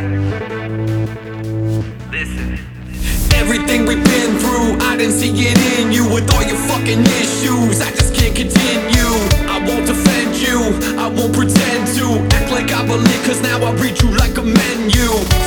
Listen. Everything we've been through, I didn't see it in you. With all your fucking issues, I just can't continue. I won't defend you, I won't pretend to act like I believe, cause now I read you like a menu.